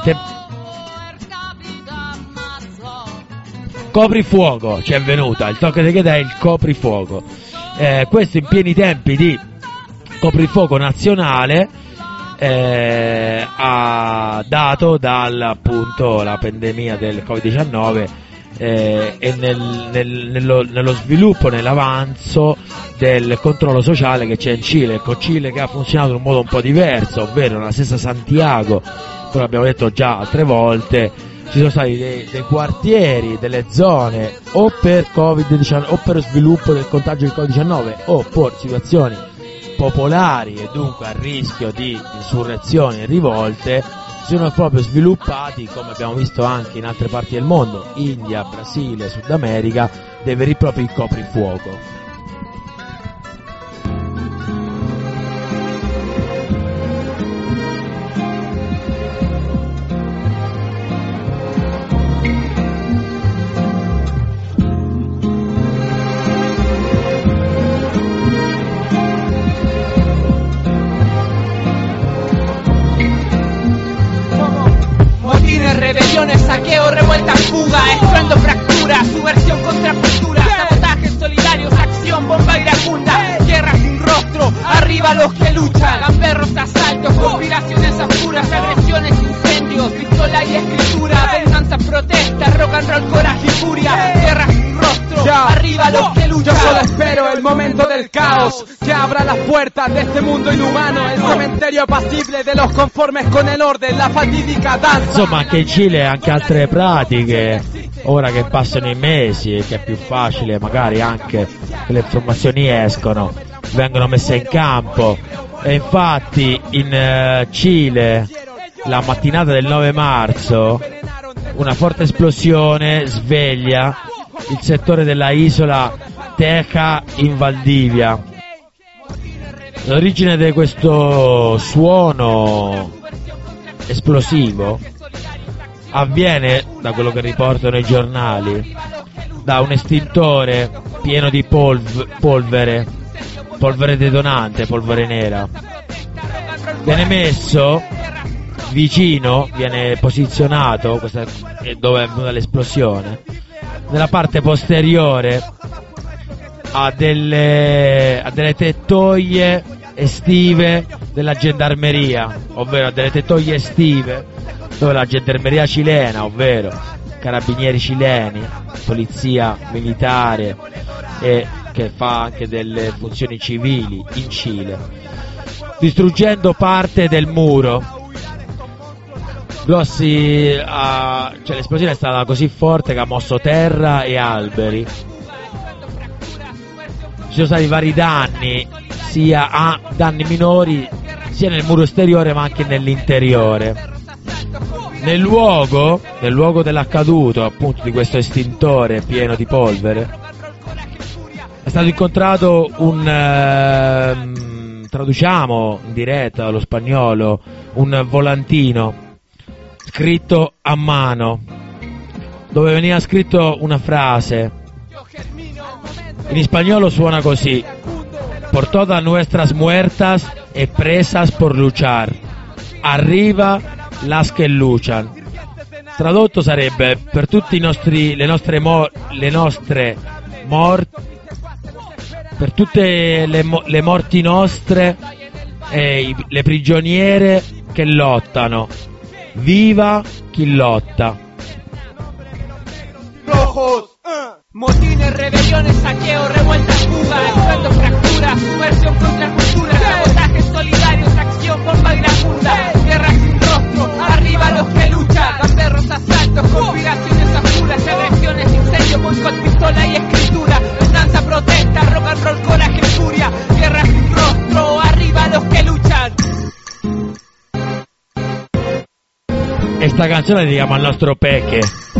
niente. Coprifuoco ci è venuta, il tocco di chedà è il coprifuoco. Questo in pieni tempi di coprifuoco nazionale, ha dato appunto la pandemia del Covid-19 e nello sviluppo, nell'avanzo del controllo sociale che c'è in Cile. Con Cile che ha funzionato in un modo un po' diverso, ovvero nella stessa Santiago, come abbiamo detto già altre volte, ci sono stati dei quartieri, delle zone o per Covid-19 o per sviluppo del contagio del Covid-19 o per situazioni popolari e dunque a rischio di insurrezioni e rivolte, si sono proprio sviluppati, come abbiamo visto anche in altre parti del mondo, India, Brasile, Sud America, dei veri e propri coprifuoco. Rebeliones, saqueo, revueltas, fuga, estruendo, fractura, subversión, contracultura, sabotajes solidarios, acción, bomba iracunda, guerra sin rostro, arriba los que luchan, gamberros, asaltos, conspiraciones oscuras, agresiones, incendios, pistola y escritura, venganza, protesta, rock and roll, coraje y furia, guerra sin rostro, arriba los que luchan. Yo solo espero el momento del caos, que abra las puertas de este mundo inhumano, el cementerio apacible de los conformes con el orden, la fatidica danza. Insomma, anche in Cile anche altre pratiche, ora che passano i mesi e che è più facile magari anche che le informazioni escono, vengono messe in campo. E infatti in Cile la mattinata del 9 marzo una forte esplosione sveglia il settore della isola Teca in Valdivia. L'origine di questo suono esplosivo avviene, da quello che riportano i giornali, da un estintore pieno di polvere detonante, polvere nera. Viene messo vicino, viene posizionato, questa è dove è venuta l'esplosione, nella parte posteriore a delle tettoie estive della gendarmeria, ovvero a delle tettoie estive dove la gendarmeria cilena, ovvero carabinieri cileni, polizia militare e che fa anche delle funzioni civili in Cile, distruggendo parte del muro. Cioè l'esplosione è stata così forte che ha mosso terra e alberi. Ci sono stati vari danni, sia danni minori sia nel muro esteriore ma anche nell'interiore. Nel luogo dell'accaduto, appunto, di questo estintore pieno di polvere, è stato incontrato traduciamo in diretta dallo spagnolo, un volantino scritto a mano, dove veniva scritto una frase. In spagnolo suona così: por todas nuestras muertas e presas por luchar, arriva las que luchan. Tradotto sarebbe: per tutti le nostre morti, per tutte le morti nostre e le prigioniere che lottano, viva chi lotta. Rojos, motines, rebeliones, saqueo, revueltas, fuga, estruendo, fractura, subversión, contracultura, sabotajes solidarios, acción, bomba iracunda, guerra sin rostro, arriba los que luchan, gamberros, asaltos, conspiraciones oscuras, agresiones, incendios, boicot, pistola y escritura, venganza, protesta, rock and roll, coraje y furia, guerra sin rostro, arriba los que luchan. E sta canzone si chiama Il nostro Peche.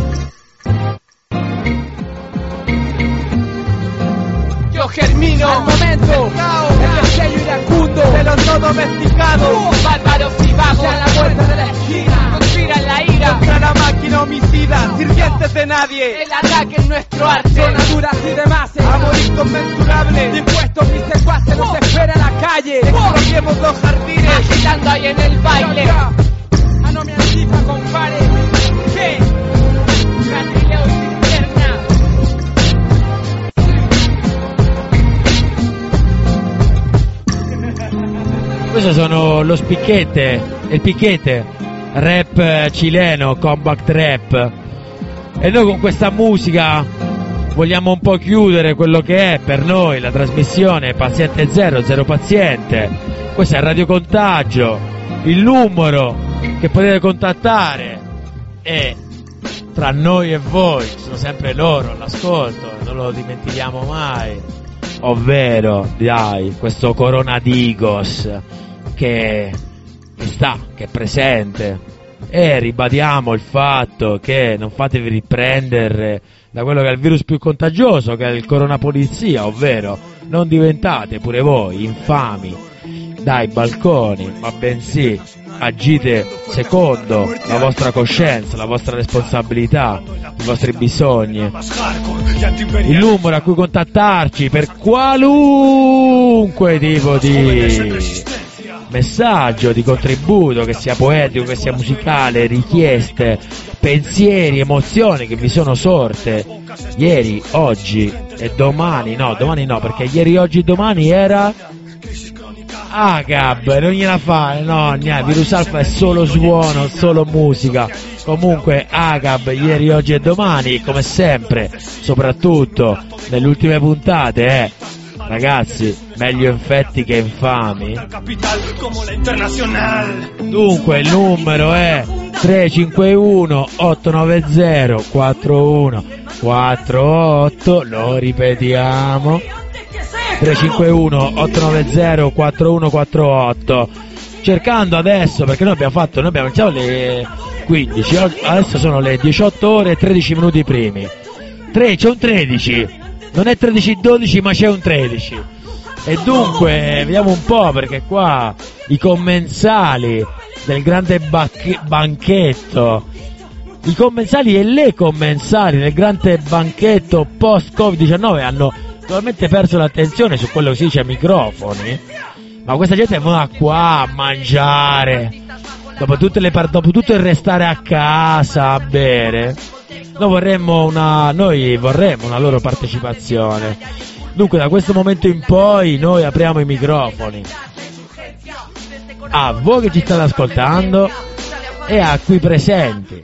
Yo germino al momento, el sello iracundo de los no domesticados, bárbaros y vagos a la vuelta de la esquina, conspiran la ira contra la máquina homicida, sirvientes de nadie, el ataque en nuestro arte, zonaduras y demás, amor inconmensurable, dispuestos mis secuaces, nos espera en la calle, expropiemos los jardines, agitando ahí en el baile. No me anticipa, compadre. Questo sono lo Spicchete, il Piquete, rap cileno, compact rap. E noi con questa musica vogliamo un po' chiudere quello che è per noi la trasmissione Paziente Zero, Zero Paziente. Questo è Radio Contagio, il numero che potete contattare è tra noi e voi, sono sempre loro all'ascolto, non lo dimentichiamo mai, ovvero, dai, questo coronadigos che è presente, e ribadiamo il fatto che non fatevi riprendere da quello che è il virus più contagioso, che è il coronapolizia, ovvero non diventate pure voi infami dai balconi, ma bensì agite secondo la vostra coscienza, la vostra responsabilità, i vostri bisogni. Il numero a cui contattarci per qualunque tipo di messaggio, di contributo, che sia poetico, che sia musicale, richieste, pensieri, emozioni che vi sono sorte ieri, oggi e domani no, perché ieri, oggi e domani era AGAB, non gliela fare, no, niente, Virus Alpha è solo suono, solo musica. Comunque AGAB, ieri, oggi e domani, come sempre, soprattutto nelle ultime puntate, ragazzi, meglio infetti che infami. Dunque il numero è 351 890 4148, lo ripetiamo, 351 890 4148, cercando adesso, perché noi abbiamo iniziato alle 15, adesso sono le 18 ore e 13 minuti primi. C'è un 13, non è 13:12 ma c'è un 13, e dunque vediamo un po', perché qua i commensali del grande banchetto, i commensali e le commensali del grande banchetto post Covid-19 hanno totalmente perso l'attenzione su quello che si dice ai microfoni, ma questa gente va qua a mangiare dopo tutto il restare a casa a bere. Noi vorremmo una loro partecipazione. Dunque da questo momento in poi noi apriamo i microfoni a voi che ci state ascoltando e a qui presenti.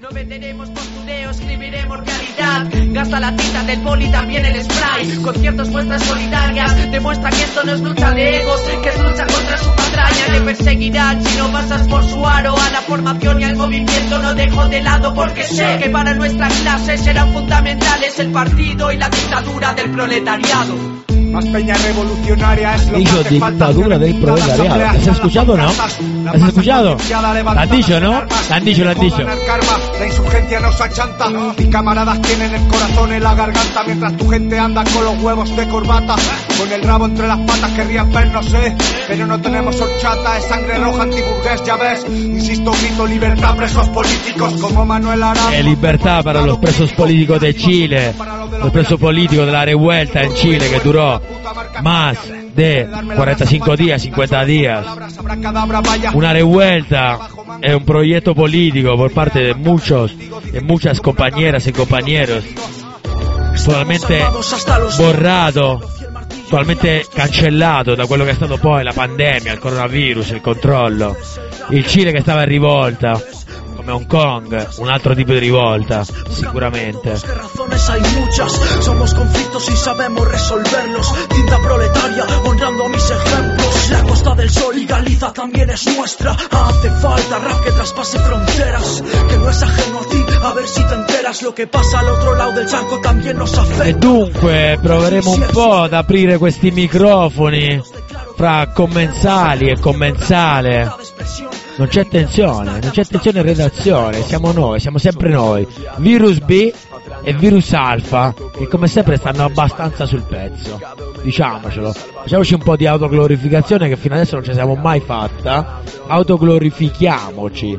Gasta la tinta del boli, también el spray. Con ciertas muestras solidarias demuestra que esto no es lucha de egos, que es lucha contra su patraña. Le perseguirán si no pasas por su aro. A la formación y al movimiento no dejo de lado, porque sé que para nuestra clase serán fundamentales el partido y la dictadura del proletariado. Más peña revolucionaria es lo que hace falta. Dictadura del proletariado. ¿Has escuchado, no? ¿Has escuchado? ¿La han dicho, no? La han dicho. La insurgencia nos achanta. Mis camaradas tienen el corazón en la garganta, mientras tu gente anda con los huevos de corbata, con el rabo entre las patas. Querrían vernos, pero no tenemos horchata. Es sangre roja antiburgués, ya ves. Insisto, grito libertad, presos políticos como Manuel Arango. Libertad para los presos políticos de Chile. Los presos políticos de la revuelta en Chile, que duró más de 45 días, 50 días. Una revuelta es un proyecto político por parte de muchas compañeras y compañeros, totalmente borrato, totalmente cancellato da quello che è stato poi la pandemia, il coronavirus, il controllo. Il Cile che stava in rivolta, come Hong Kong, un altro tipo di rivolta, sicuramente. Hay muchas, somos conflictos y sabemos resolverlos. Tinta proletaria, honrando a mis ejemplos. La Costa del Sol y Galiza también es nuestra. Hace falta rap que traspase fronteras, que no es ajeno a ti, a ver si te enteras. Lo che passa al otro lado del charco también nos afecta. E dunque proveremo un po' ad aprire questi microfoni fra commensali e commensale. Non c'è tensione in redazione, siamo noi, siamo sempre noi. Virus B e Virus Alpha, che come sempre stanno abbastanza sul pezzo, diciamocelo. Facciamoci un po' di autoglorificazione, che fino adesso non ci siamo mai fatta. Autoglorifichiamoci.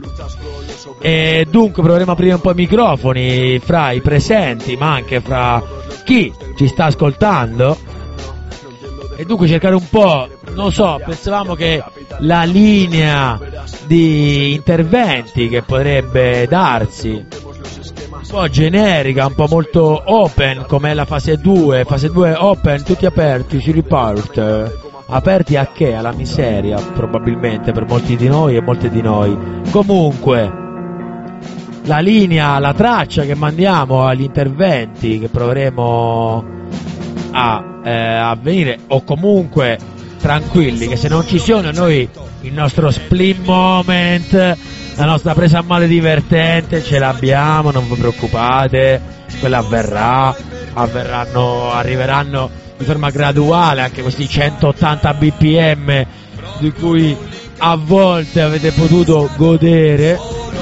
E dunque proveremo a aprire un po' i microfoni fra i presenti, ma anche fra chi ci sta ascoltando, e dunque cercare un po', non so, pensavamo che la linea di interventi che potrebbe darsi, un po' generica, un po' molto open, come è la fase 2 open, tutti aperti, si riparte, aperti a che? Alla miseria, probabilmente, per molti di noi e molte di noi. Comunque, la linea, la traccia che mandiamo agli interventi che proveremo a venire, o comunque tranquilli che se non ci sono, noi il nostro split moment, la nostra presa a male divertente ce l'abbiamo, non vi preoccupate, quella arriveranno di forma graduale anche questi 180 bpm di cui a volte avete potuto godere,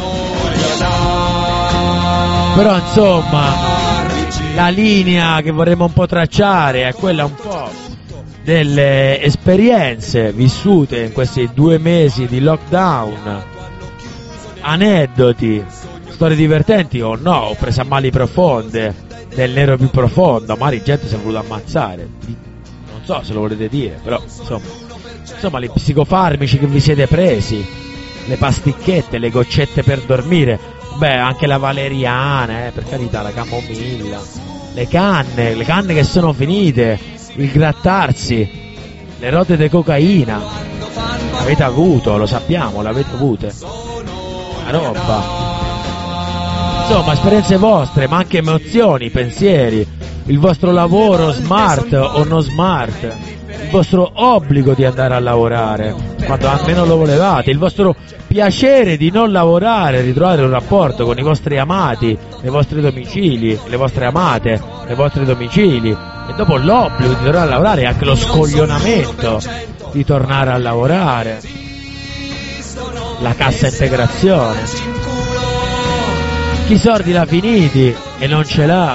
però insomma la linea che vorremmo un po' tracciare è quella un po' delle esperienze vissute in questi 2 mesi di lockdown, aneddoti, storie divertenti o no, o prese a mali profonde del nero più profondo, magari gente si è voluta ammazzare, non so se lo volete dire, però insomma gli psicofarmici che vi siete presi, le pasticchette, le goccette per dormire, beh anche la valeriana, per carità, la camomilla, le canne che sono finite, il grattarsi, le rote di cocaina, l'avete avuto, lo sappiamo, l'avete avute, la roba. Insomma, esperienze vostre, ma anche emozioni, pensieri, il vostro lavoro smart o non smart, il vostro obbligo di andare a lavorare, quando almeno lo volevate, il vostro piacere di non lavorare, di trovare un rapporto con i vostri amati, nei vostri domicili, le vostre amate, nei vostri domicili, e dopo l'obbligo di tornare a lavorare e anche lo scoglionamento di tornare a lavorare, la cassa integrazione. Chi soldi l'ha finiti e non ce l'ha,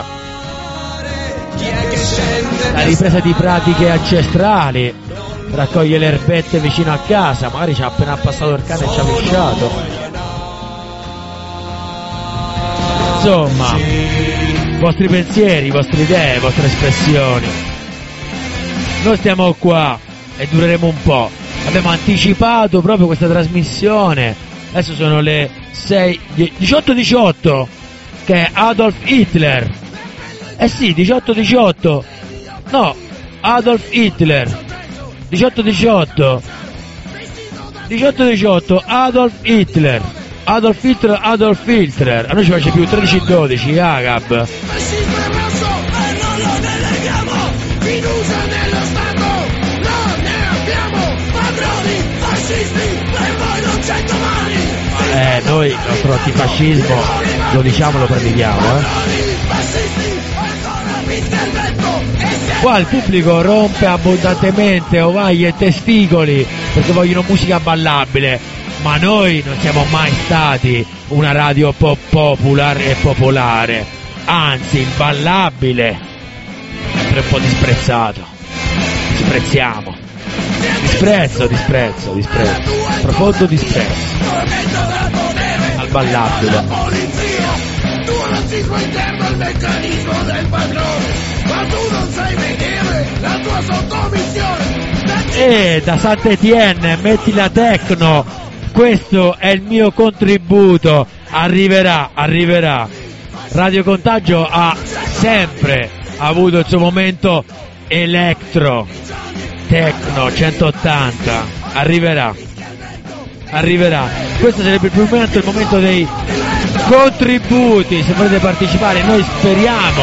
la ripresa di pratiche ancestrali, raccoglie le erbette vicino a casa, magari ci ha appena passato il cane e ci ha lisciato. Insomma, vostri pensieri, vostre idee, vostre espressioni. Noi stiamo qua e dureremo un po', abbiamo anticipato proprio questa trasmissione, adesso sono le 18:18, che è Adolf Hitler. Sì, 18:18. No, Adolf Hitler. 18:18. 18:18, Adolf Hitler. Adolf Hitler, Adolf Hitler. A noi ci face più 13:12, Agab. Noi il nostro antifascismo lo diciamo, lo predichiamo, Qua il pubblico rompe abbondantemente ovaie e testicoli perché vogliono musica ballabile, ma noi non siamo mai stati una radio pop popular e popolare, anzi il ballabile è sempre un po' disprezzato, disprezziamo, disprezzo, profondo disprezzo al ballabile. Tu non si può interno al meccanismo del padrone, ma tu non sai vedere la tua sottomissione. Da Sant'Etienne metti la techno, questo è il mio contributo, arriverà. Radio Contagio ha sempre avuto il suo momento electro, techno 180, arriverà. Questo sarebbe il momento dei contributi, se volete partecipare. Noi speriamo.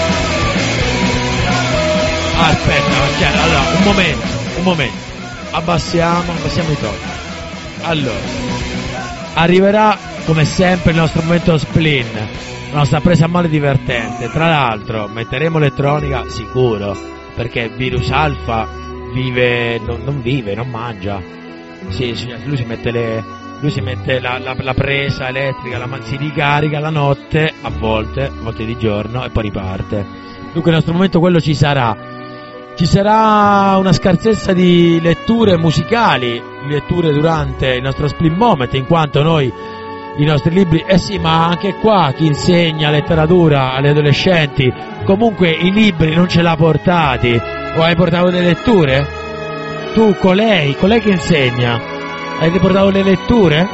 Aspetta, allora un momento, abbassiamo i toni. Allora, arriverà come sempre il nostro momento spleen, la nostra presa a male divertente. Tra l'altro metteremo elettronica sicuro, perché virus alfa non mangia. Sì, lui si mette la presa elettrica, si ricarica la notte, a volte di giorno, e poi riparte. Dunque il nostro momento quello ci sarà una scarsezza di letture musicali, letture durante il nostro split moment, in quanto noi i nostri libri, sì, ma anche qua chi insegna letteratura alle adolescenti, comunque i libri non ce l'ha portati. O hai portato le letture? Tu, colei che insegna, hai riportato le letture?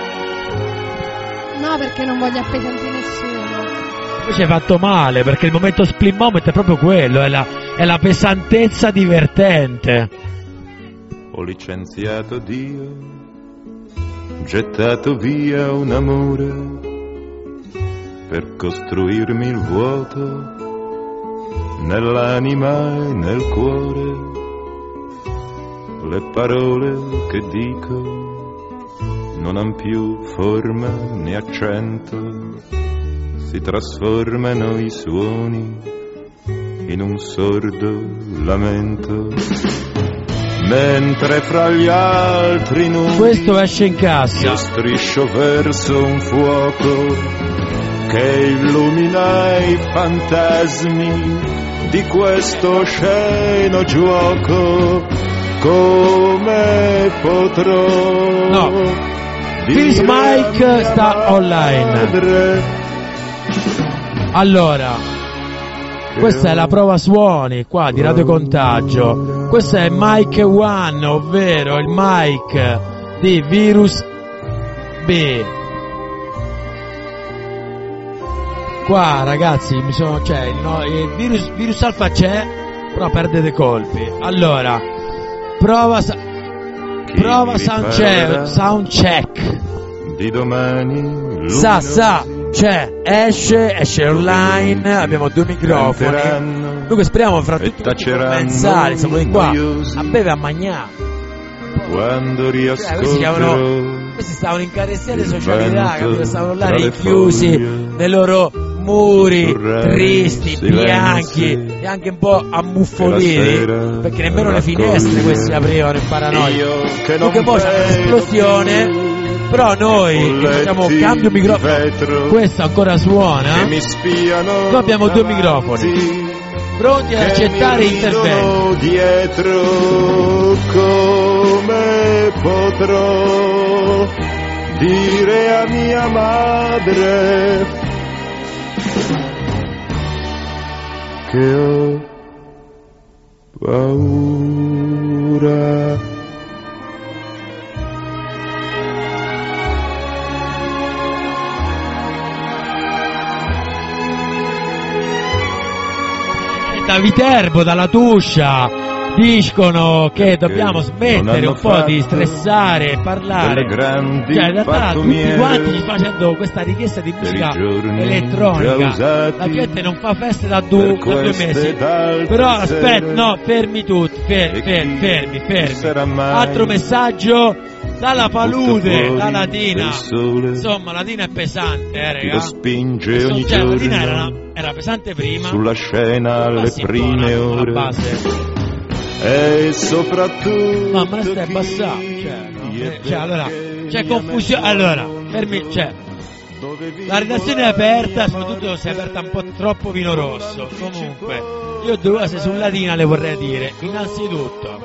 No, perché non voglio appesantire nessuno. Invece hai fatto male, perché il momento split moment è proprio quello, è la pesantezza divertente. Ho licenziato Dio, gettato via un amore per costruirmi il vuoto nell'anima e nel cuore. Le parole che dico non han più forma né accento, si trasformano i suoni in un sordo lamento. Mentre fra gli altri numeri questo esce in cassa, io striscio verso un fuoco che illumina i fantasmi di questo osceno gioco. Come potrò? No, Chris Mike sta online. Allora, questa è la prova suoni qua di Radio Contagio. Questo è Mike One, ovvero il Mike di Virus B. Qua ragazzi il virus alfa c'è, però perde dei colpi. Allora, prova sound check. Di domani c'è, esce online, abbiamo 2 microfoni. Dunque speriamo fra tutti pensare, siamo di qua a bere a mangiare. Quando riascolterò questi stavano in carestia di socialità, capito? Stavano là rinchiusi nei loro muri tristi, bianchi e anche un po' ammuffoliti, perché nemmeno le finestre questi aprivano in paranoia. Dunque poi c'è un'esplosione, però noi che facciamo cambio microfono, questo ancora suona. Noi abbiamo 2 microfoni pronti ad accettare interventi. Dietro, come potrò dire a mia madre che ho paura? Da Viterbo, dalla Tuscia, dicono che dobbiamo smettere un po' di stressare e parlare. Cioè, in realtà tutti quanti facendo questa richiesta di musica elettronica. La gente non fa feste da 2 mesi. Però aspetta, no, fermi tutti, fermi. Altro messaggio dalla Palude, da Latina. Insomma, Latina è pesante, raga. Spinge ogni giorno. Latina era pesante prima. Sulla scena alle prime ore. Base. E soprattutto no, ma la stai abbassando, allora c'è confusione. Allora, fermi, la redazione è aperta, soprattutto si è aperta un po' troppo vino rosso. Comunque, io 2 cose su Latina le vorrei dire. Innanzitutto,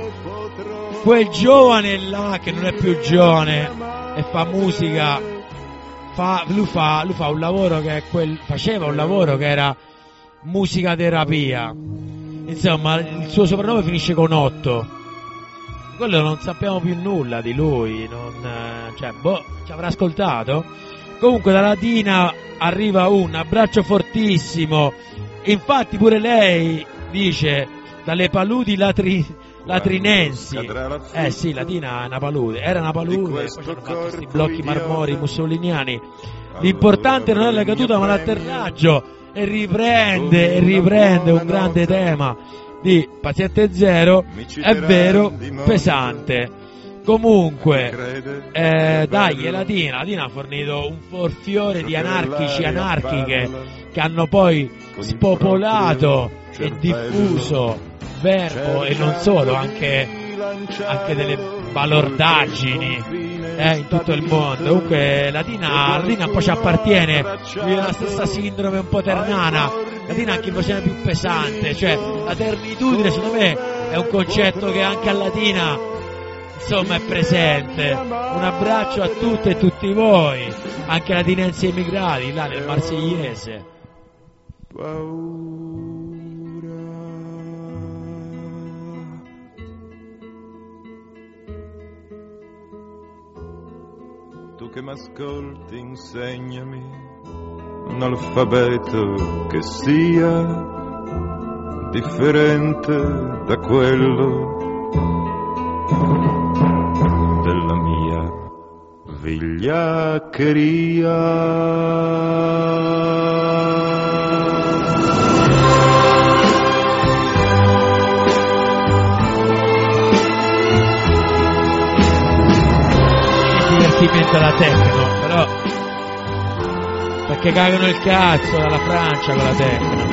quel giovane là che non è più giovane e fa musica, lui fa un lavoro che è faceva un lavoro che era musicaterapia. Insomma, il suo soprannome finisce con 8. Quello non sappiamo più nulla di lui. Ci avrà ascoltato. Comunque da Latina arriva un abbraccio fortissimo. Infatti pure lei dice dalle paludi latrinensi. Sì, Latina è una palude. Era una palude, poi ci hanno fatto questi blocchi marmorei mussoliniani. L'importante non è la caduta ma l'atterraggio. E riprende un grande tema di Paziente Zero, è vero, pesante. Comunque, dai, Latina ha fornito un forfiore di anarchici, anarchiche che hanno poi spopolato e diffuso Verbo e non solo, anche delle balordaggini in tutto il mondo. Comunque Latina un po' ci appartiene, vive la stessa sindrome un po' ternana. Latina anche in versione più pesante, cioè la ternitudine secondo me è un concetto che anche a Latina insomma è presente. Un abbraccio a tutte e tutti voi, anche latinensi emigrati là nel Marsigliese. Tu che m'ascolti, insegnami un alfabeto che sia differente da quello della mia vigliaccheria. Divertimento alla techno, però perché cagano il cazzo dalla Francia con la techno.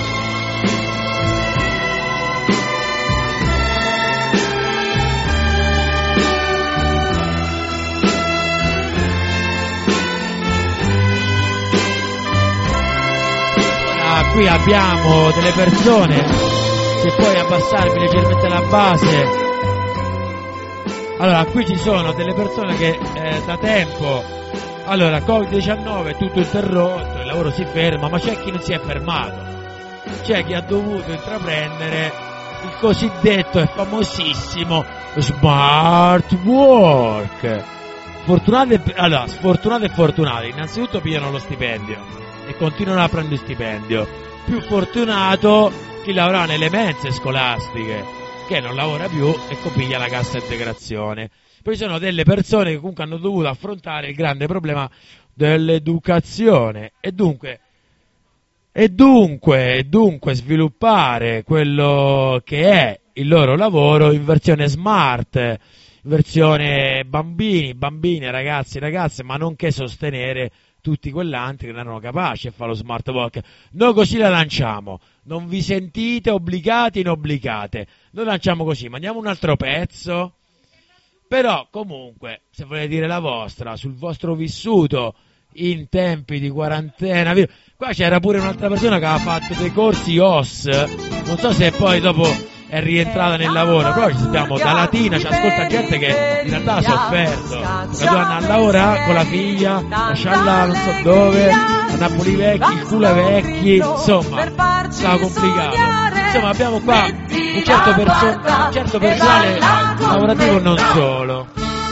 Qui abbiamo delle persone, se puoi abbassarmi leggermente la base. Allora, qui ci sono delle persone che da tempo, allora, Covid-19, tutto interrotto, il lavoro si ferma, ma c'è chi non si è fermato, c'è chi ha dovuto intraprendere il cosiddetto e famosissimo smart work. Sfortunati e fortunati, innanzitutto pigliano lo stipendio e continuano a prendere stipendio. Più fortunato chi lavora nelle mense scolastiche, che non lavora più e copiglia la cassa integrazione. Poi ci sono delle persone che comunque hanno dovuto affrontare il grande problema dell'educazione e dunque sviluppare quello che è il loro lavoro in versione smart, in versione bambini, ragazzi, ragazze, ma nonché sostenere tutti quell'altri che non erano capaci a fare lo smart work. Noi così la lanciamo, non vi sentite obbligati in obbligate, noi lanciamo così, mandiamo un altro pezzo, però comunque se volete dire la vostra sul vostro vissuto in tempi di quarantena. Qua c'era pure un'altra persona che aveva fatto dei corsi OS, non so se poi dopo è rientrata nel lavoro, però ci sappiamo da Latina, ci ascolta gente che in realtà ha sofferto, la donna a lavorare con la figlia, lasciarla non so dove, a Napoli vecchi, il culo ai vecchi, insomma, stava complicato. Insomma, abbiamo qua un certo personale lavorativo, non solo.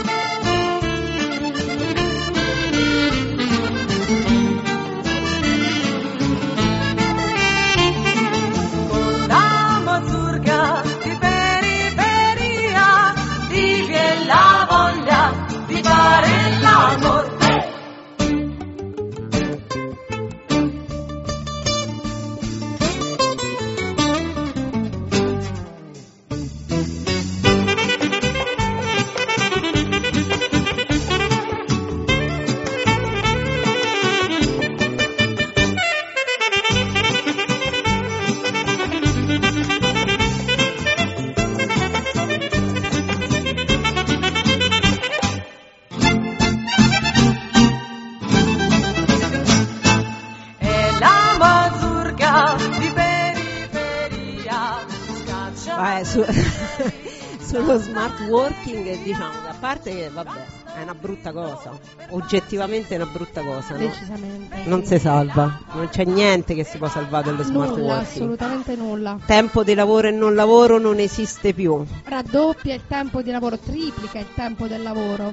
La voglia di fare l'amor. Sullo smart working, diciamo che a parte che vabbè è una brutta cosa, oggettivamente è una brutta cosa, no? Decisamente non si salva, non c'è niente che si può salvare dello smart working, assolutamente nulla. Tempo di lavoro e non lavoro non esiste più, raddoppia il tempo di lavoro, triplica il tempo del lavoro.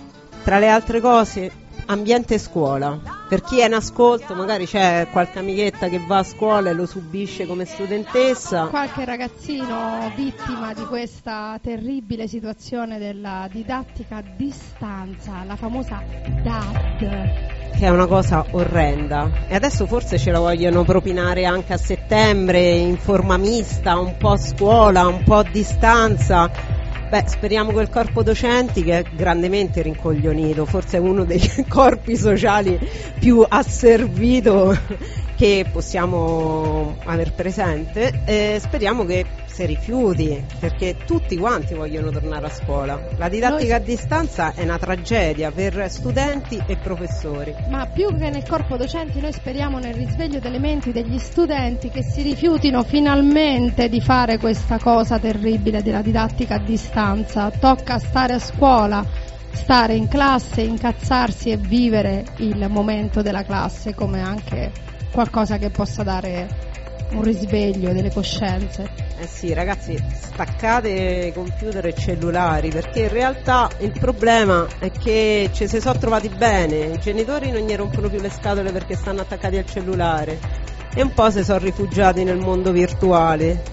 Tra le altre cose, ambiente scuola, per chi è in ascolto magari c'è qualche amichetta che va a scuola e lo subisce come studentessa, qualche ragazzino vittima di questa terribile situazione della didattica a distanza, la famosa DAD, che è una cosa orrenda, e adesso forse ce la vogliono propinare anche a settembre in forma mista, un po' a scuola, un po' a distanza. Beh, speriamo che il corpo docenti, che è grandemente rincoglionito, forse è uno dei corpi sociali più asservito che possiamo aver presente, speriamo che si rifiuti, perché tutti quanti vogliono tornare a scuola. La didattica a distanza è una tragedia per studenti e professori. Ma più che nel corpo docenti, noi speriamo nel risveglio delle menti degli studenti, che si rifiutino finalmente di fare questa cosa terribile della didattica a distanza. Tocca stare a scuola, stare in classe, incazzarsi e vivere il momento della classe come anche qualcosa che possa dare un risveglio delle coscienze. Eh sì, ragazzi, staccate computer e cellulari, perché in realtà il problema è che ci si sono trovati bene, i genitori non gli rompono più le scatole perché stanno attaccati al cellulare e un po' si sono rifugiati nel mondo virtuale.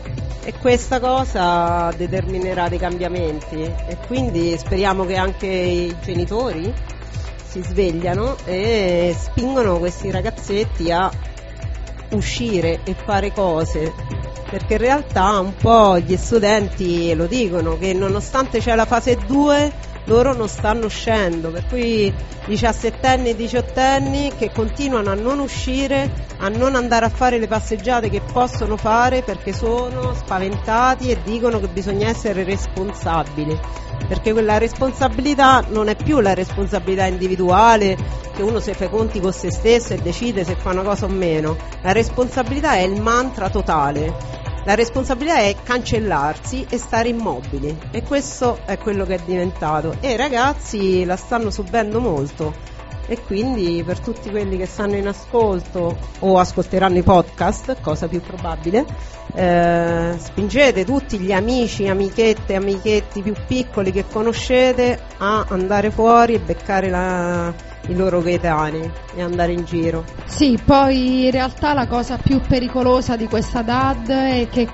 E questa cosa determinerà dei cambiamenti e quindi speriamo che anche i genitori si svegliano e spingono questi ragazzetti a uscire e fare cose, perché in realtà un po' gli studenti lo dicono che nonostante c'è la fase 2 loro non stanno uscendo, per cui 17enni e 18enni che continuano a non uscire, a non andare a fare le passeggiate che possono fare perché sono spaventati e dicono che bisogna essere responsabili, perché quella responsabilità non è più la responsabilità individuale che uno si fa i conti con se stesso e decide se fa una cosa o meno. La responsabilità è il mantra totale. La responsabilità è cancellarsi e stare immobili, e questo è quello che è diventato, e i ragazzi la stanno subendo molto, e quindi per tutti quelli che stanno in ascolto o ascolteranno i podcast, cosa più probabile, spingete tutti gli amici, amichette, amichetti più piccoli che conoscete a andare fuori e beccare i loro coetanei e andare in giro. Sì, poi in realtà la cosa più pericolosa di questa DAD è che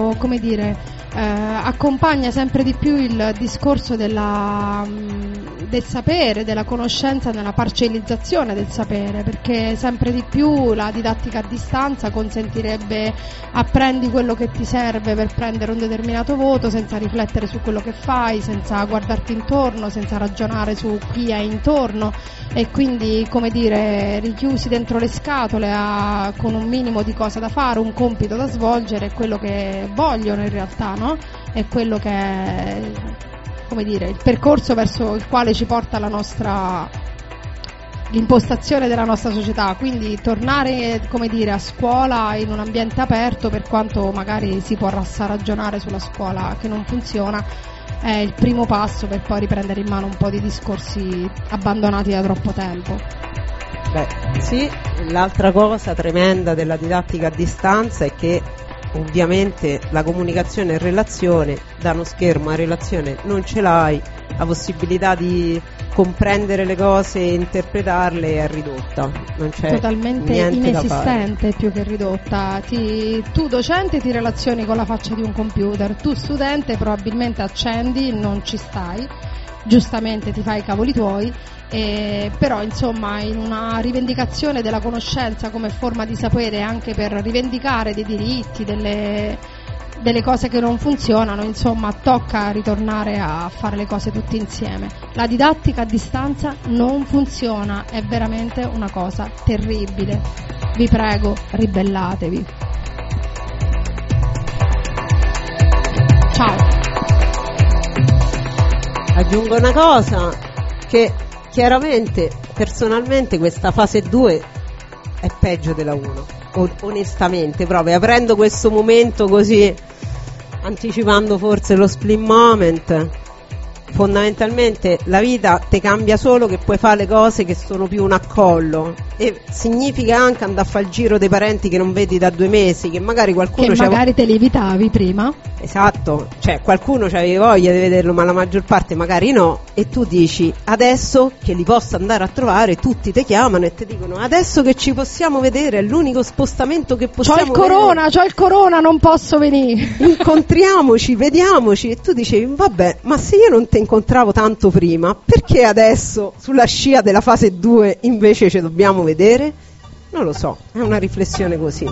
accompagna sempre di più il discorso del sapere, della conoscenza, nella parcellizzazione del sapere, perché sempre di più la didattica a distanza consentirebbe apprendi quello che ti serve per prendere un determinato voto senza riflettere su quello che fai, senza guardarti intorno, senza ragionare su chi è intorno, e quindi richiusi dentro le scatole con un minimo di cosa da fare, un compito da svolgere, quello che vogliono in realtà, no? È quello che è il percorso verso il quale ci porta l'impostazione della nostra società. Quindi tornare a scuola in un ambiente aperto, per quanto magari si possa ragionare sulla scuola che non funziona, è il primo passo per poi riprendere in mano un po' di discorsi abbandonati da troppo tempo. Sì, l'altra cosa tremenda della didattica a distanza è che ovviamente la comunicazione e relazione, da uno schermo a relazione non ce l'hai, la possibilità di comprendere le cose e interpretarle è ridotta, non c'è totalmente niente da fare. Inesistente più che ridotta. Tu docente ti relazioni con la faccia di un computer, tu studente probabilmente accendi, non ci stai, giustamente ti fai i cavoli tuoi, però insomma in una rivendicazione della conoscenza come forma di sapere, anche per rivendicare dei diritti, delle cose che non funzionano, insomma tocca ritornare a fare le cose tutti insieme. La didattica a distanza non funziona, è veramente una cosa terribile, vi prego, ribellatevi. Ciao. Aggiungo una cosa, che chiaramente personalmente questa fase 2 è peggio della 1, onestamente, proprio aprendo questo momento così, anticipando forse lo split moment. Fondamentalmente la vita ti cambia solo che puoi fare le cose che sono più un accollo, e significa anche andare a fare il giro dei parenti che non vedi da 2 mesi, che magari qualcuno te li evitavi prima. Esatto, cioè qualcuno c'aveva voglia di vederlo ma la maggior parte magari no, e tu dici adesso che li posso andare a trovare, tutti ti chiamano e ti dicono adesso che ci possiamo vedere, è l'unico spostamento che possiamo vedere. C'ho il corona, non posso venire. Incontriamoci, vediamoci, e tu dicevi vabbè, ma se io non ti incontravo tanto prima, perché adesso sulla scia della fase 2 invece ci dobbiamo vedere? Non lo so, è una riflessione così.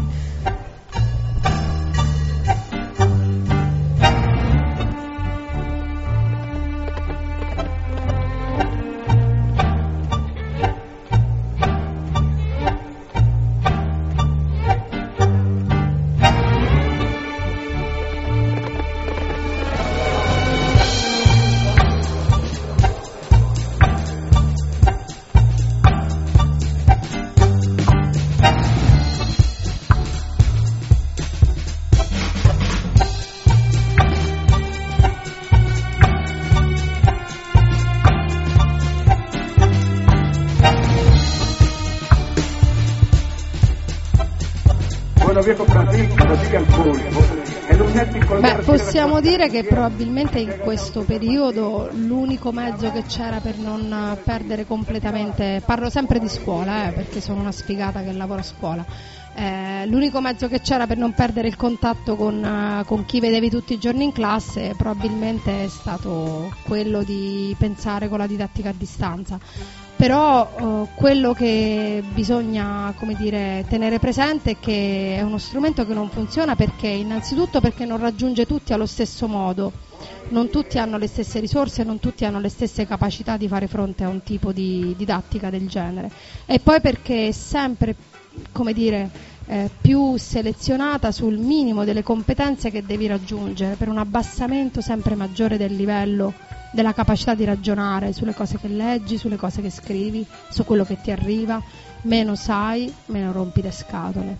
Bueno, viejo Francisco, no sigan público. Beh, possiamo dire che probabilmente in questo periodo l'unico mezzo che c'era per non perdere completamente, parlo sempre di scuola perché sono una sfigata che lavora a scuola, l'unico mezzo che c'era per non perdere il contatto con chi vedevi tutti i giorni in classe probabilmente è stato quello di pensare con la didattica a distanza. Però quello che bisogna, come dire, tenere presente è che è uno strumento che non funziona perché innanzitutto perché non raggiunge tutti allo stesso modo, non tutti hanno le stesse risorse, non tutti hanno le stesse capacità di fare fronte a un tipo di didattica del genere, e poi perché è sempre, come dire, più selezionata sul minimo delle competenze che devi raggiungere per un abbassamento sempre maggiore del livello della capacità di ragionare sulle cose che leggi, sulle cose che scrivi, su quello che ti arriva. Meno sai, meno rompi le scatole.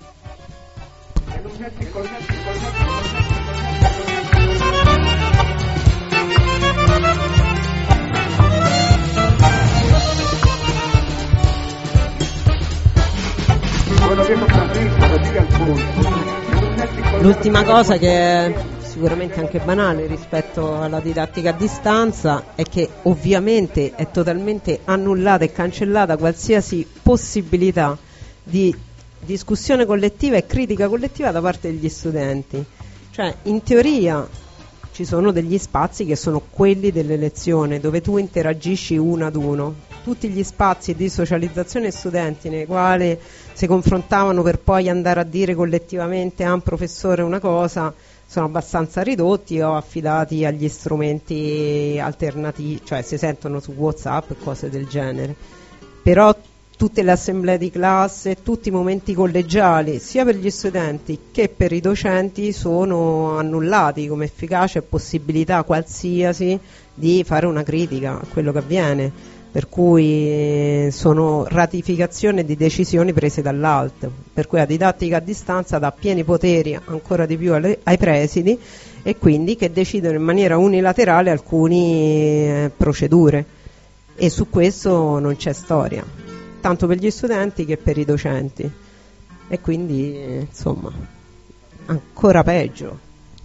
L'ultima cosa che è sicuramente anche banale rispetto alla didattica a distanza è che ovviamente è totalmente annullata e cancellata qualsiasi possibilità di discussione collettiva e critica collettiva da parte degli studenti. Cioè, in teoria ci sono degli spazi che sono quelli delle lezioni, dove tu interagisci uno ad uno. Tutti gli spazi di socializzazione studenti nei quali si confrontavano per poi andare a dire collettivamente a un professore una cosa sono abbastanza ridotti o affidati agli strumenti alternativi, cioè si sentono su WhatsApp e cose del genere. Però tutte le assemblee di classe, tutti i momenti collegiali, sia per gli studenti che per i docenti, sono annullati come efficacia e possibilità qualsiasi di fare una critica a quello che avviene. Per cui sono ratificazioni di decisioni prese dall'alto, per cui la didattica a distanza dà pieni poteri ancora di più ai presidi e quindi che decidono in maniera unilaterale alcune procedure, e su questo non c'è storia, tanto per gli studenti che per i docenti, e quindi insomma ancora peggio.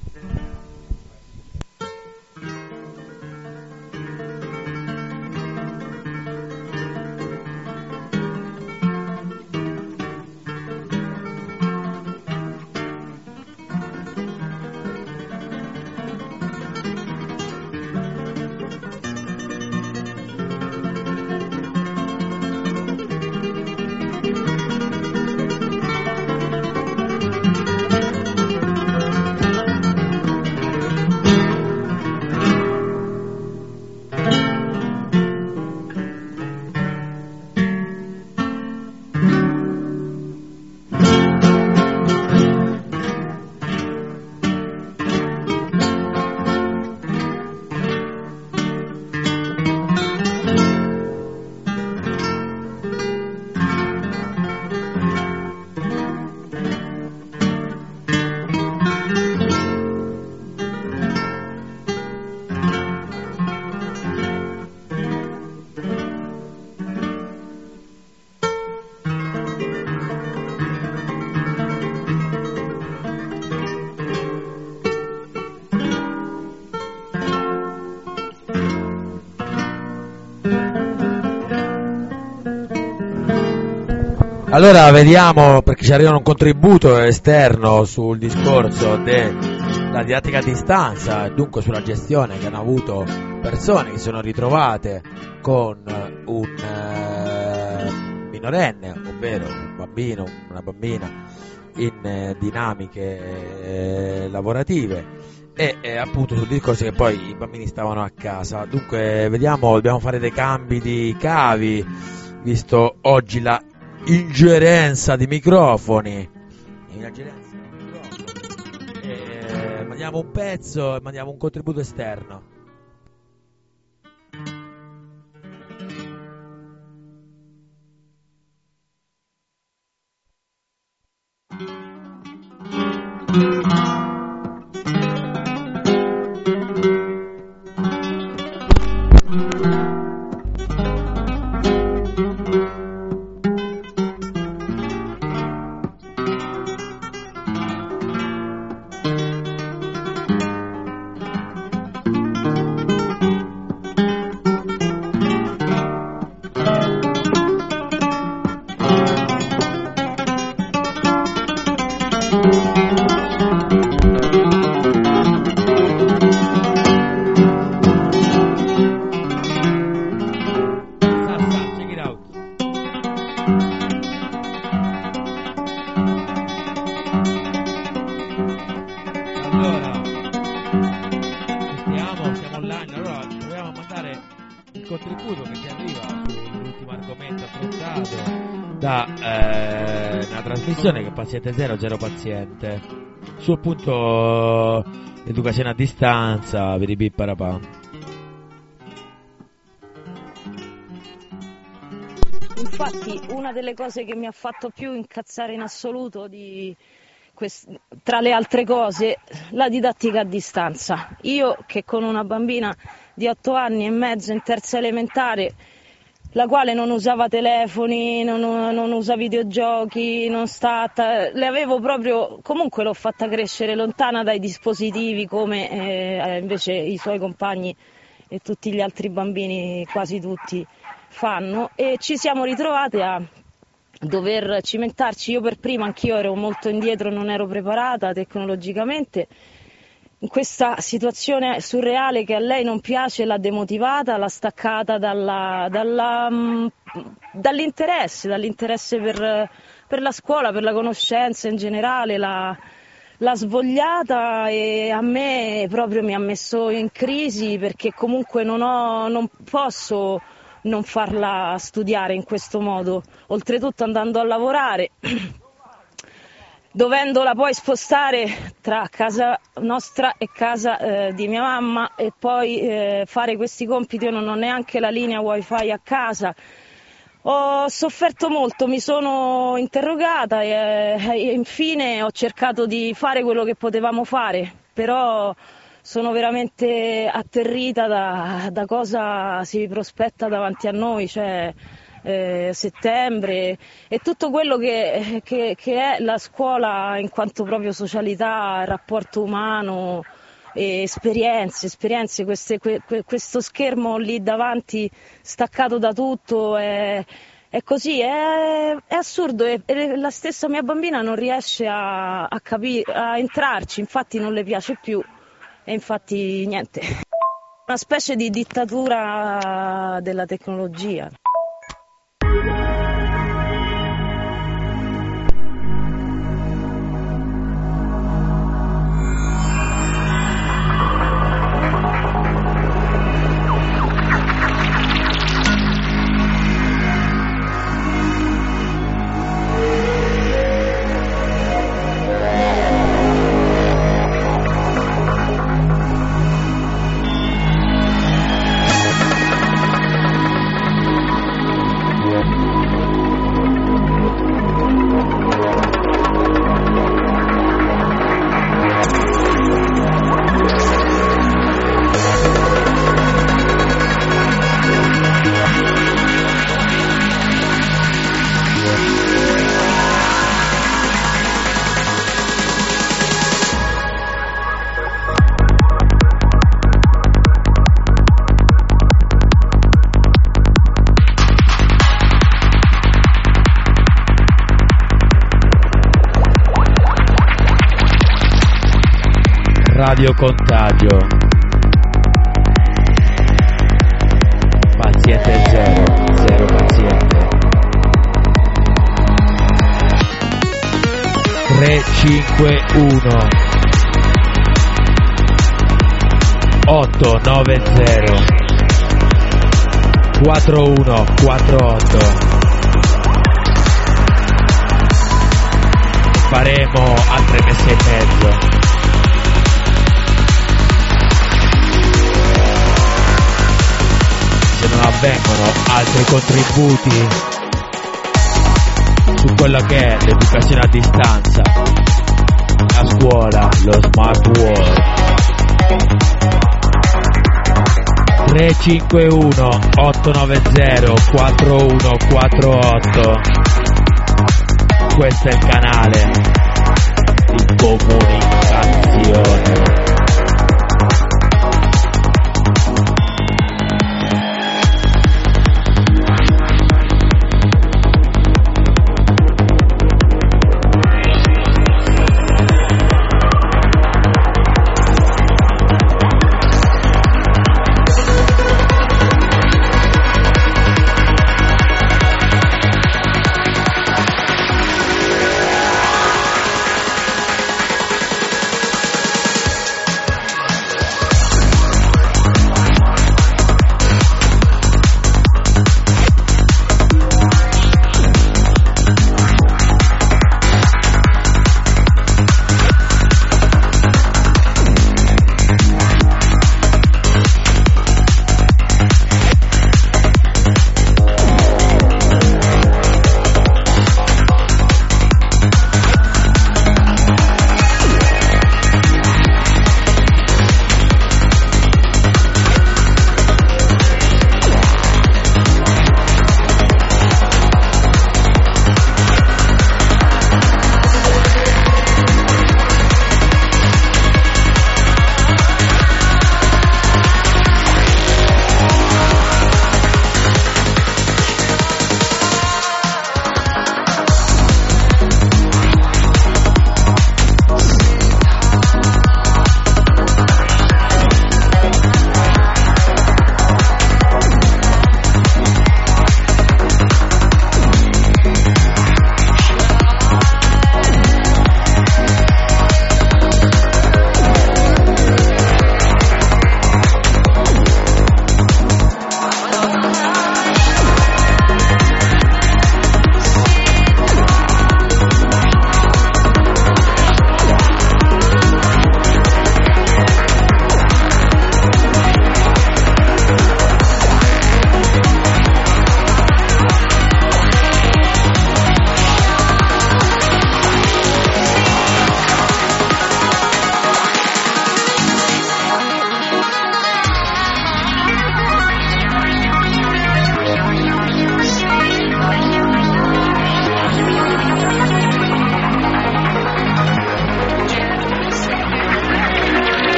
Allora vediamo, perché ci arriva un contributo esterno sul discorso della didattica a distanza e dunque sulla gestione che hanno avuto persone che si sono ritrovate con un minorenne, ovvero un bambino, una bambina in dinamiche lavorative e appunto sul discorso che poi i bambini stavano a casa. Dunque vediamo, dobbiamo fare dei cambi di cavi visto oggi la ingerenza di microfoni. Mandiamo un pezzo e mandiamo un contributo esterno. sta una trasmissione che paziente zero paziente su appunto educazione a distanza, piripipparapà. Infatti una delle cose che mi ha fatto più incazzare in assoluto tra le altre cose, la didattica a distanza. Io che con una bambina di 8 anni e mezzo in terza elementare, la quale non usava telefoni, non usa videogiochi, le avevo proprio, comunque l'ho fatta crescere lontana dai dispositivi come invece i suoi compagni e tutti gli altri bambini, quasi tutti, fanno, e ci siamo ritrovate a dover cimentarci. Io per prima, anch'io ero molto indietro, non ero preparata tecnologicamente. In questa situazione surreale che a lei non piace, l'ha demotivata, l'ha staccata dall'interesse per la scuola, per la conoscenza in generale, l'ha svogliata, e a me proprio mi ha messo in crisi, perché comunque non posso non farla studiare in questo modo, oltretutto andando a lavorare, dovendola poi spostare tra casa nostra e casa di mia mamma, e poi fare questi compiti. Io non ho neanche la linea wifi a casa. Ho sofferto molto, mi sono interrogata e infine ho cercato di fare quello che potevamo fare, però sono veramente atterrita da cosa si prospetta davanti a noi, cioè settembre e tutto quello che è la scuola in quanto proprio socialità, rapporto umano, esperienze, questo schermo lì davanti staccato da tutto è così, è assurdo, e la stessa mia bambina non riesce a entrarci, infatti non le piace più. E infatti niente, una specie di dittatura della tecnologia. Radio Contagio, paziente zero paziente. 351 890 4148. Faremo altre messe e mezzo. Se non avvengono altri contributi su quello che è l'educazione a distanza, la scuola, lo smart world. 351 890 4148. Questo è il canale di comunicazione.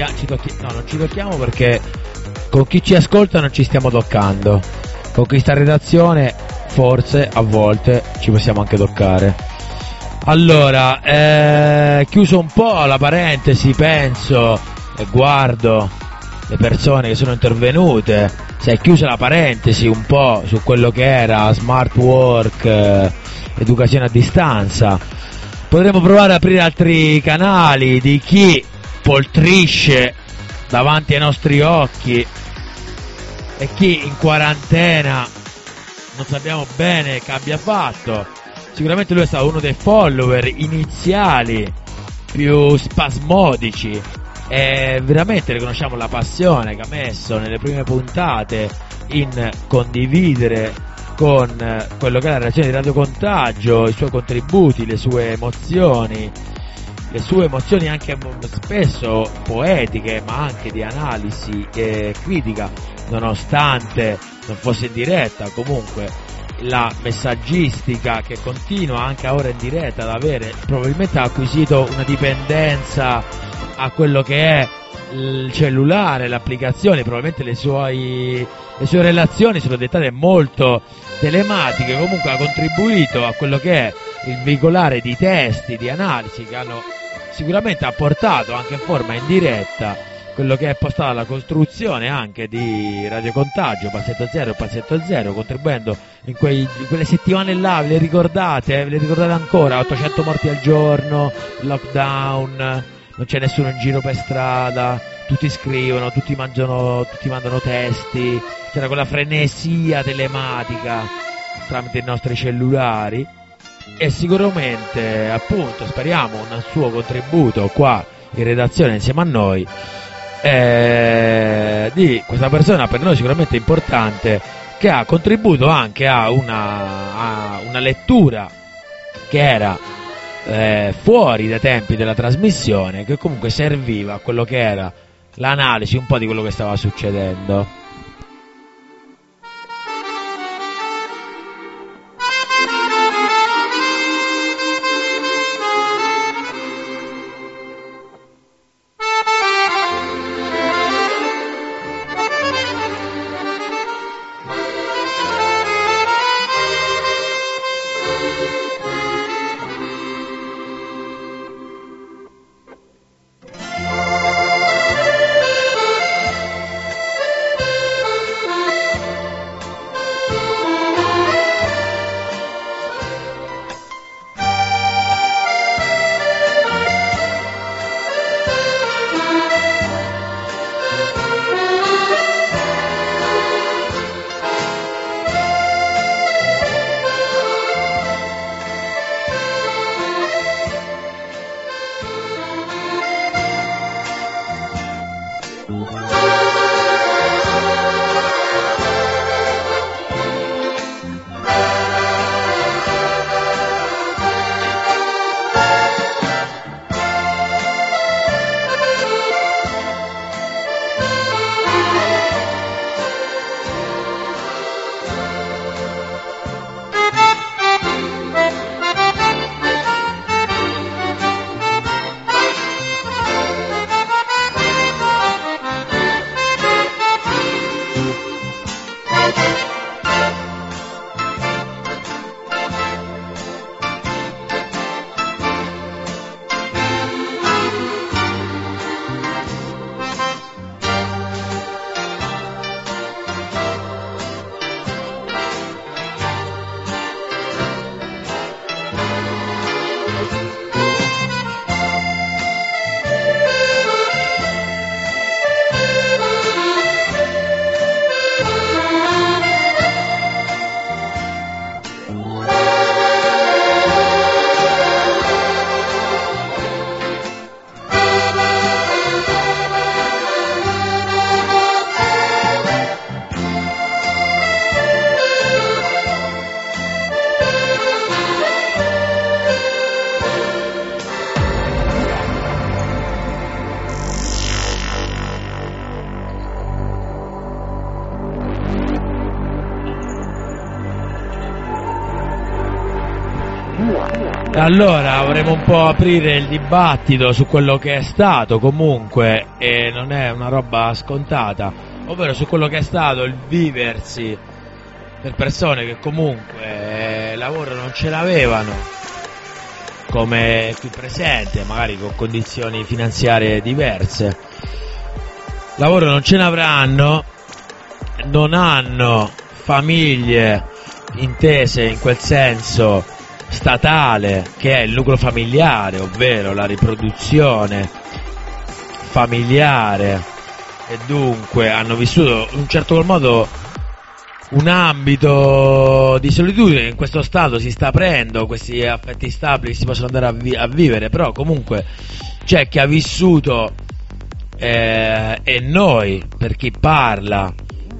non ci tocchiamo perché con chi ci ascolta non ci stiamo toccando, con questa redazione forse a volte ci possiamo anche toccare. Allora, chiuso un po' la parentesi, penso e guardo le persone che sono intervenute, si è chiusa la parentesi un po' su quello che era smart work, educazione a distanza. Potremmo provare ad aprire altri canali di chi poltrisce davanti ai nostri occhi e chi in quarantena non sappiamo bene che abbia fatto. Sicuramente lui è stato uno dei follower iniziali più spasmodici e veramente riconosciamo la passione che ha messo nelle prime puntate in condividere con quello che è la reazione di Radio Contagio, i suoi contributi, le sue emozioni anche spesso poetiche, ma anche di analisi e critica, nonostante non fosse in diretta. Comunque la messaggistica che continua anche ora in diretta ad avere, probabilmente ha acquisito una dipendenza a quello che è il cellulare, le applicazioni, probabilmente le sue relazioni sono dettate molto telematiche. Comunque ha contribuito a quello che è il veicolare di testi, di analisi che hanno sicuramente apportato anche in forma indiretta quello che è postata la costruzione anche di Radio Contagio, Passetto Zero, contribuendo in quelle settimane là, ve le ricordate ancora? 800 morti al giorno, lockdown, non c'è nessuno in giro per strada, tutti scrivono, tutti mandano testi, c'era quella frenesia telematica tramite i nostri cellulari e sicuramente, appunto, speriamo un suo contributo qua in redazione insieme a noi, di questa persona per noi sicuramente importante, che ha contribuito anche a una lettura che era fuori dai tempi della trasmissione, che comunque serviva a quello che era l'analisi un po' di quello che stava succedendo. Allora vorremmo un po' aprire il dibattito su quello che è stato comunque, e non è una roba scontata, ovvero su quello che è stato il viversi per persone che comunque lavoro non ce l'avevano, come qui presente, magari con condizioni finanziarie diverse. Lavoro non ce l'avranno, non hanno famiglie intese in quel senso statale che è il nucleo familiare, ovvero la riproduzione familiare, e dunque hanno vissuto in un certo modo un ambito di solitudine che in questo stato si sta aprendo, questi affetti stabili si possono andare a vivere, però comunque c'è chi ha vissuto e noi, per chi parla,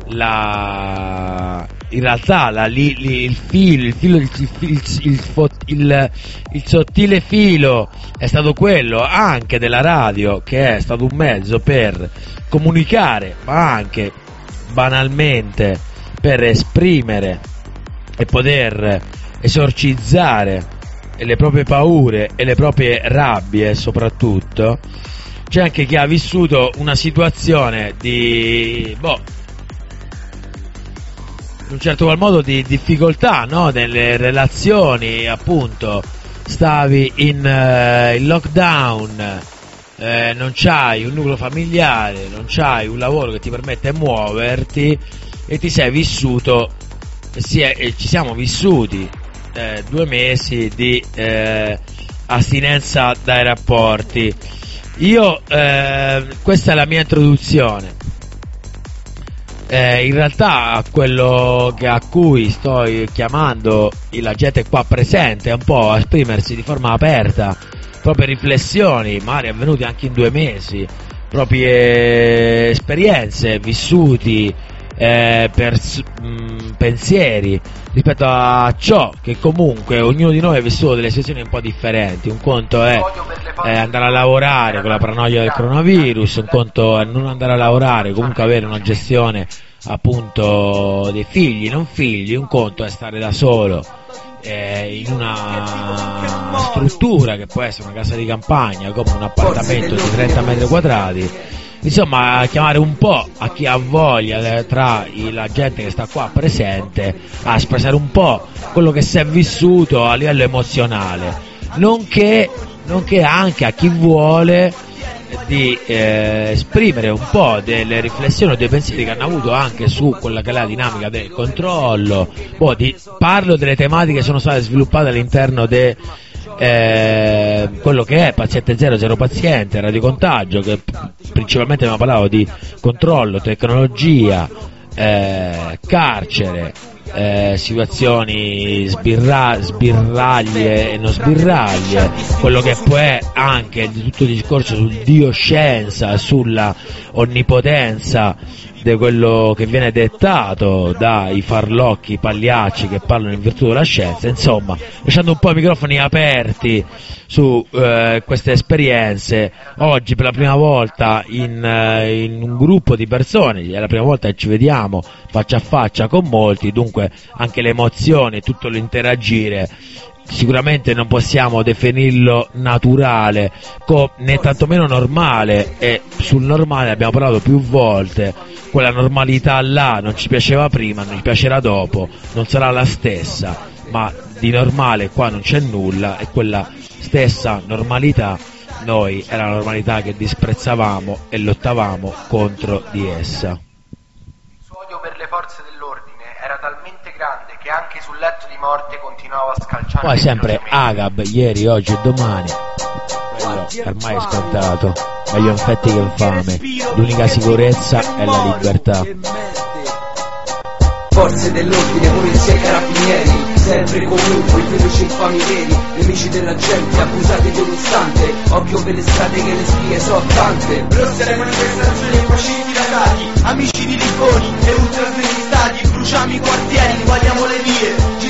in realtà il sottile filo è stato quello anche della radio, che è stato un mezzo per comunicare, ma anche banalmente per esprimere e poter esorcizzare le proprie paure e le proprie rabbie. Soprattutto c'è anche chi ha vissuto una situazione di in un certo qual modo di difficoltà, no? Nelle relazioni, appunto, stavi in lockdown, non c'hai un nucleo familiare, non c'hai un lavoro che ti permette di muoverti e ti sei vissuto, ci siamo vissuti 2 mesi di astinenza dai rapporti. Io questa è la mia introduzione. In realtà quello a cui sto chiamando la gente qua presente è un po' a esprimersi di forma aperta, proprie riflessioni, magari avvenute anche in 2 mesi, proprie esperienze, vissuti, pensieri rispetto a ciò che comunque ognuno di noi ha vissuto delle situazioni un po' differenti. Un conto è andare a lavorare con la paranoia del coronavirus, un conto è non andare a lavorare, comunque avere una gestione appunto dei figli, non figli, un conto è stare da solo in una struttura che può essere una casa di campagna, come un appartamento di 30 metri quadrati. Insomma, chiamare un po' a chi ha voglia tra la gente che sta qua presente a espressare un po' quello che si è vissuto a livello emozionale, nonché anche a chi vuole di esprimere un po' delle riflessioni o dei pensieri che hanno avuto anche su quella che è la dinamica del controllo. Parlo delle tematiche che sono state sviluppate all'interno di quello che è Paziente Zero Paziente, radiocontagio, che principalmente abbiamo parlato di controllo, tecnologia, carcere, situazioni sbirraglie e non sbirraglie, quello che poi è anche tutto il discorso sul Dio scienza, sulla onnipotenza di quello che viene dettato dai farlocchi pagliacci che parlano in virtù della scienza. Insomma, lasciando un po' i microfoni aperti su queste esperienze, oggi per la prima volta in un gruppo di persone, è la prima volta che ci vediamo faccia a faccia con molti, dunque anche le emozioni, tutto l'interagire sicuramente non possiamo definirlo naturale né tantomeno normale, e sul normale abbiamo parlato più volte. Quella normalità là non ci piaceva prima, non ci piacerà dopo, non sarà la stessa, ma di normale qua non c'è nulla, e quella stessa normalità noi era la normalità che disprezzavamo e lottavamo contro di essa. Il suo odio per le forze dell'ordine era talmente grande che anche sul letto di morte continuava a scalciare. Poi sempre Agab, ieri, oggi e domani, quello ormai è scontato, meglio infetti che infame, l'unica sicurezza è la libertà. Forze dell'ordine, polizia e carabinieri, sempre comunque i feroci infami veri, nemici della gente, accusati di ogni istante, occhio per le strade che le spie so tante. Rosse le manifestazioni e fascisti datati, amici di Ricconi e ultrasvestati, bruciamo i quartieri, guadiamo le vie, ci sniper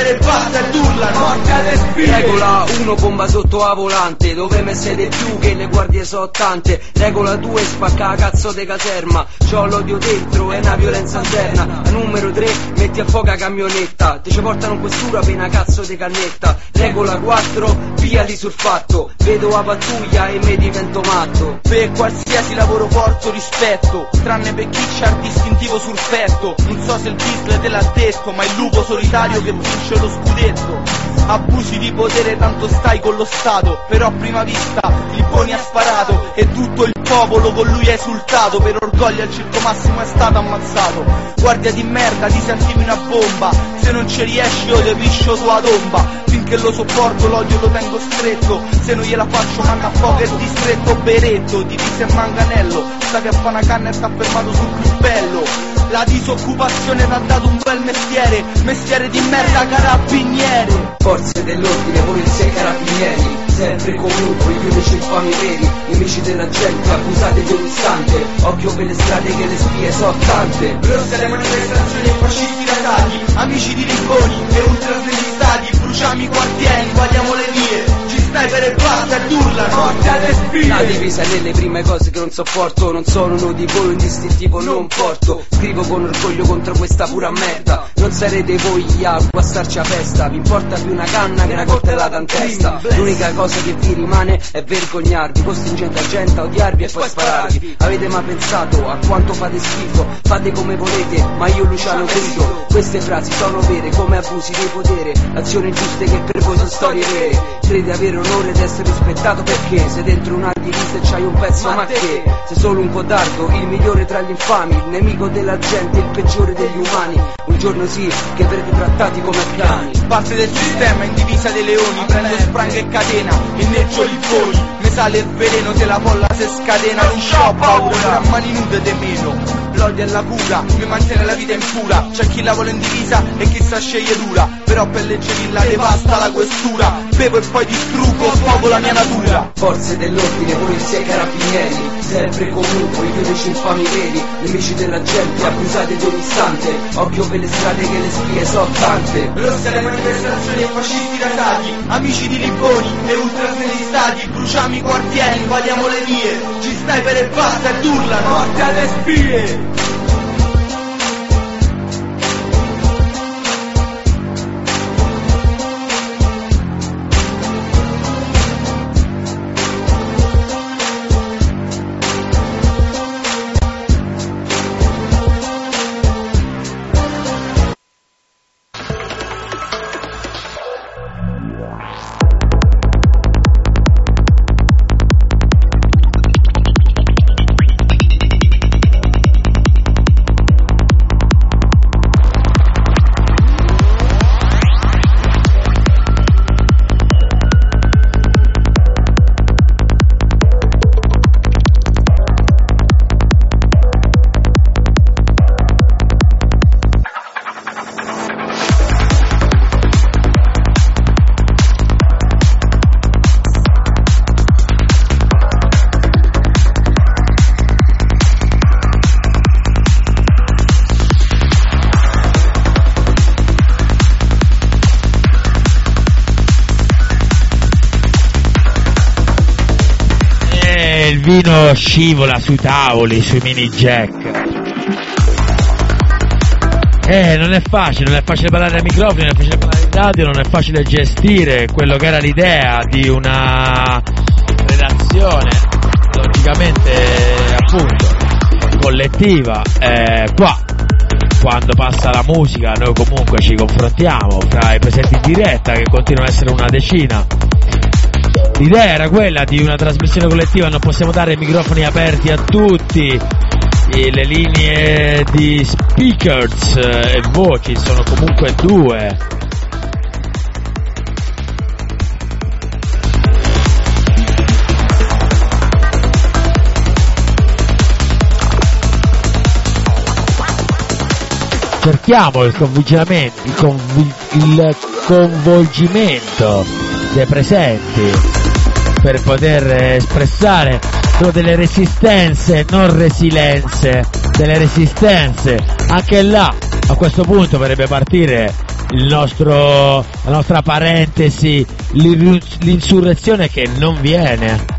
per il basta ed urlano morte alle spie. Regola 1 bomba sotto a volante, dove me siete più che le guardie so tante. Regola 2 spacca la cazzo de caserma, c'ho l'odio dentro, è una violenza interna. A numero 3 metti a fuoco la camionetta, ti ci portano in questura per una cazzo di cannetta. Regola 4 piali sul fatto, vedo la pattuglia e me divento matto. Per qualsiasi lavoro porto rispetto, tranne per chi c'ha il distintivo sul petto. Non so se il Disney te l'ha detto, ma il lupo solitario che vince lo scudetto. Abusi di potere tanto stai con lo Stato, però a prima vista il Boni ha sparato e tutto il popolo con lui ha esultato. Per orgoglio al Circo Massimo è stato ammazzato. Guardia di merda, ti sentivi una bomba, se non ci riesci io te piscio tua tomba. Finché lo sopporto l'odio lo tengo stretto, se non gliela faccio manca a fuoco il distretto. Beretto, divisa e manganello, sta che a fa una canna e sta fermato sul più bello. La disoccupazione t'ha dato un bel mestiere, mestiere di merda carabinieri. Forze dell'ordine, polizia e carabinieri, sempre e comunque gli unici infami veri, nemici della gente, abusati di ogni istante. Occhio per le strade che le spie so tante. Rosse le manifestazioni e fascisti datati, amici di Ricconi e ultras negli stati. Bruciamo i quartieri, guardiamo le vie, ci stai per il basta ed urlano morte alle spie. La divisa nelle prime cose che non sopporto, non sono uno di voi, un distintivo non porto. Scrivo con orgoglio contro questa pura merda, non sarete voi a guastarci a festa. Vi importa più una canna che una coltellata in testa. L'unica cosa che vi rimane è vergognarvi, costringente la gente a odiarvi e poi spararvi. Avete mai pensato a quanto fate schifo? Fate come volete, ma io Luciano grido. Queste frasi sono vere come abusi di potere, azioni giuste che per voi sono storie vere. Credi avere onore di essere rispettato perché sei dentro una divisa e c'hai un pezzo ma che? Sei solo un codardo, il migliore tra gli infami, il nemico della gente, il peggiore degli umani. Un giorno sì che verrete trattati come cani. Parte del sistema in divisa dei leoni, prendo sprang e catena e neggio i voli. Me sale il veleno se la folla se scatena. Non c'ho paura, a mani nude te meno. L'odio è la cura, mi mantiene la vita in cura. C'è chi la vuole in divisa e chi sa sceglie dura, però per leggerilla devasta la questura. Bevo e poi distruggo, sfogo la mia natura. Forze dell'ordine, polizia e carabinieri, sempre e comunque gli unici infami veri, nemici della gente, abusati di ogni istante. Occhio per le strade che le spie so tante. Rosse le manifestazioni e fascisti datati, amici di Libboni e ultras negli stati. Bruciamo i quartieri, invadiamo le vie, ci stai per il basta ed urlano morte alle spie. Il vino scivola sui tavoli, sui mini jack. Non è facile parlare ai microfoni, non è facile parlare in radio, non è facile gestire quello che era l'idea di una redazione, logicamente appunto collettiva. Qua quando passa la musica noi comunque ci confrontiamo fra i presenti in diretta, che continuano ad essere una decina. L'idea era quella di una trasmissione collettiva, non possiamo dare microfoni aperti a tutti, le linee di speakers e voci sono comunque due. Cerchiamo il coinvolgimento dei presenti per poter espressare delle resistenze, non resilienze, delle resistenze. Anche là a questo punto verrebbe partire la nostra parentesi, l'insurrezione che non viene.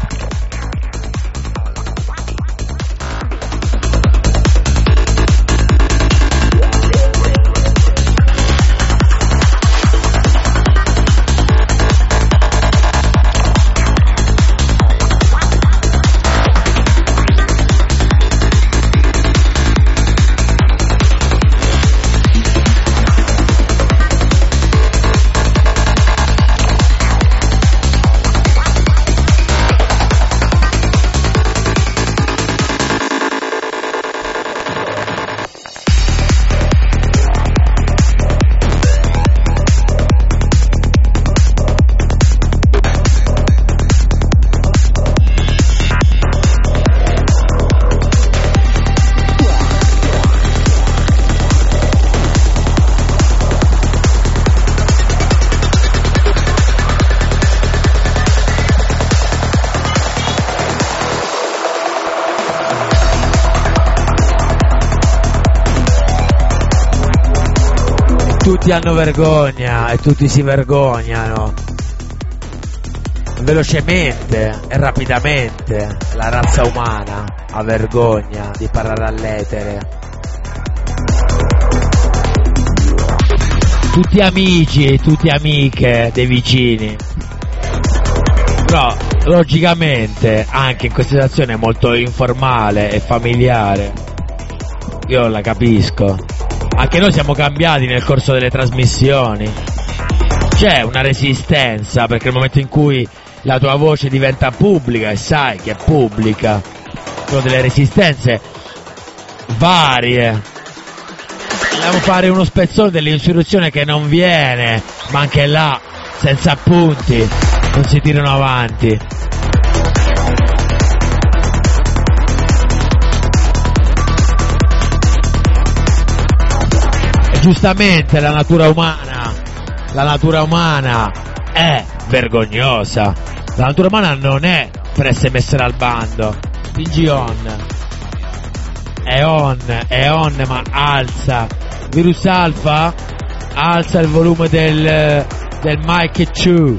Tutti hanno vergogna e tutti si vergognano velocemente e rapidamente. La razza umana ha vergogna di parlare all'etere. Tutti amici e tutti amiche dei vicini, però logicamente anche in questa situazione molto informale e familiare io la capisco. Anche noi siamo cambiati nel corso delle trasmissioni. C'è una resistenza, perché nel momento in cui la tua voce diventa pubblica, e sai che è pubblica, sono delle resistenze varie. Dobbiamo fare uno spezzone dell'insurrezione che non viene, ma anche là, senza appunti, non si tirano avanti. Giustamente la natura umana è vergognosa. La natura umana non è per essere messa al bando. Spingi è on, ma alza. Virus Alpha, alza il volume del mic 2.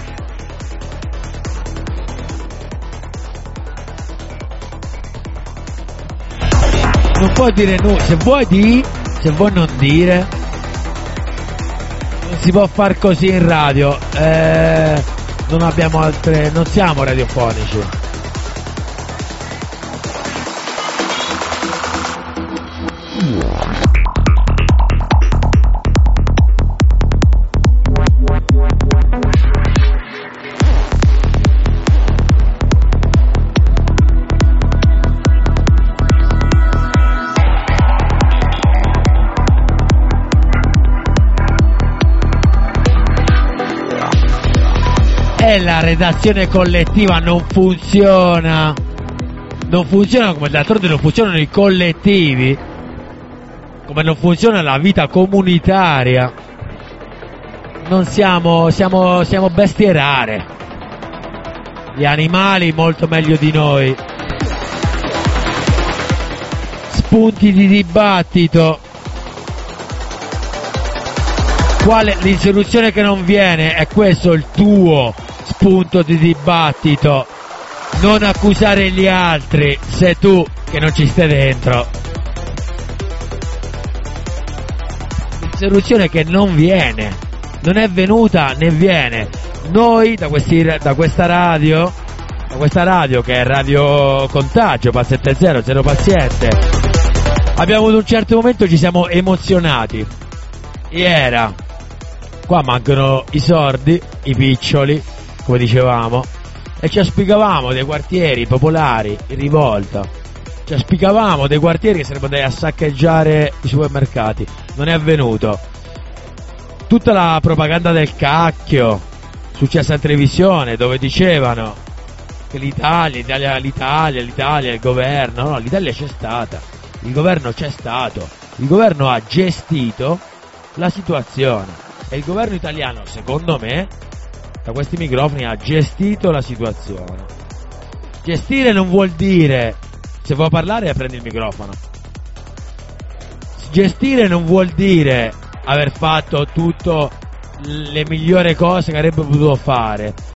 Non puoi dire no, se vuoi non dire, non si può far così in radio, non abbiamo altre, non siamo radiofonici. E la redazione collettiva non funziona come d'altronde non funzionano i collettivi, come non funziona la vita comunitaria. Non siamo bestie rare, gli animali molto meglio di noi. Spunti di dibattito. Quale l'insurrezione che non viene? È questo il tuo spunto di dibattito. Non accusare gli altri, sei tu che non ci stai dentro. L'insurrezione che non viene, non è venuta né viene. Noi da questa radio che è Radio Contagio, Paziente Zero, Zero Paziente, abbiamo avuto un certo momento, ci siamo emozionati. Era qua mancano i sordi, i piccioli, come dicevamo, e ci auspicavamo dei quartieri popolari in rivolta, ci auspicavamo dei quartieri che sarebbero andati a saccheggiare i supermercati. Non è avvenuto. Tutta la propaganda del cacchio successa in televisione, dove dicevano che l'Italia, il governo, no, l'Italia c'è stata, il governo c'è stato, il governo ha gestito la situazione. E il governo italiano, secondo me, da questi microfoni ha gestito la situazione. Gestire non vuol dire, se vuoi parlare prendi il microfono. Gestire non vuol dire aver fatto tutto le migliori cose che avrebbe potuto fare.